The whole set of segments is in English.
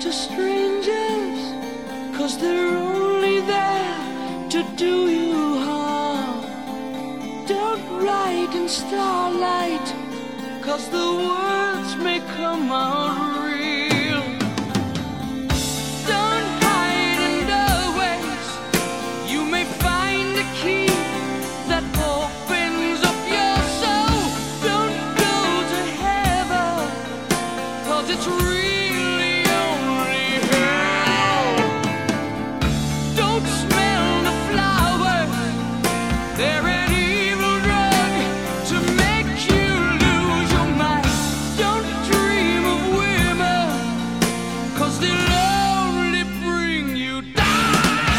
to strangers, 'cause they're only there to do you harm. Don't write in starlight, 'cause the words may come out real. Don't hide in doorways, you may find a key that opens up your soul. Don't go to heaven, 'cause it's really only hell. Don't smell the flowers, they're an evil drug to make you lose your mind. Don't dream of women, 'cause they'll only bring you down.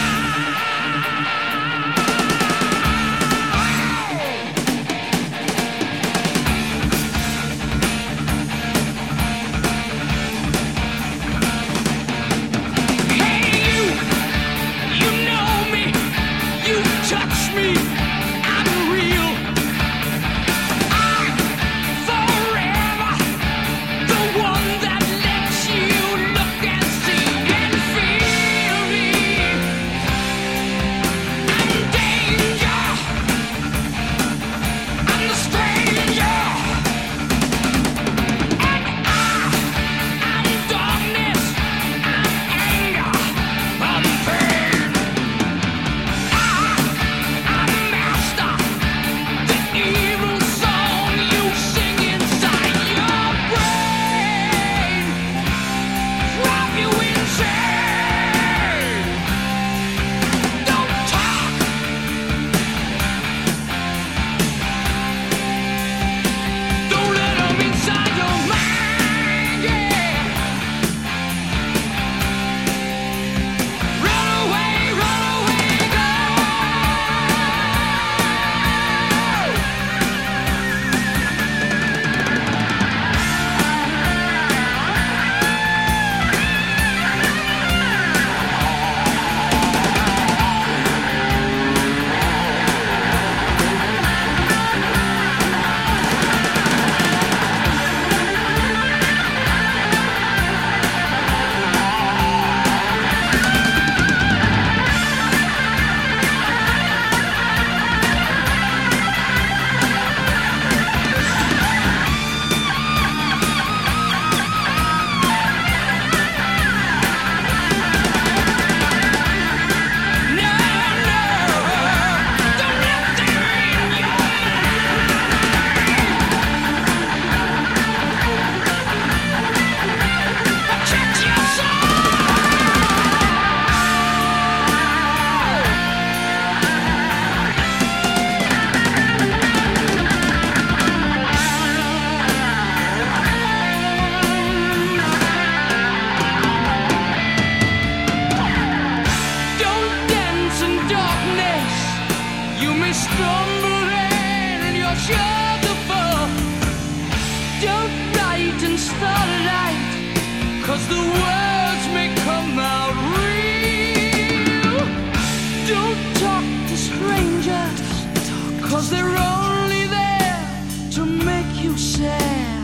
Hey you know me, you touch me, I'm real. I'm forever the one that lets you look and see and feel me. I'm danger, I'm the stranger, and I'm darkness, I'm anger, I'm pain. I'm master, the evil song you sing inside your brain, drive you insane. Don't talk, don't let them inside your mind, yeah. Run away, go. Don't dance in darkness, you may stumble and you're sure to fall. Don't write in starlight, 'cause the words may come out real. Don't talk to strangers, 'cause they're only there to make you sad.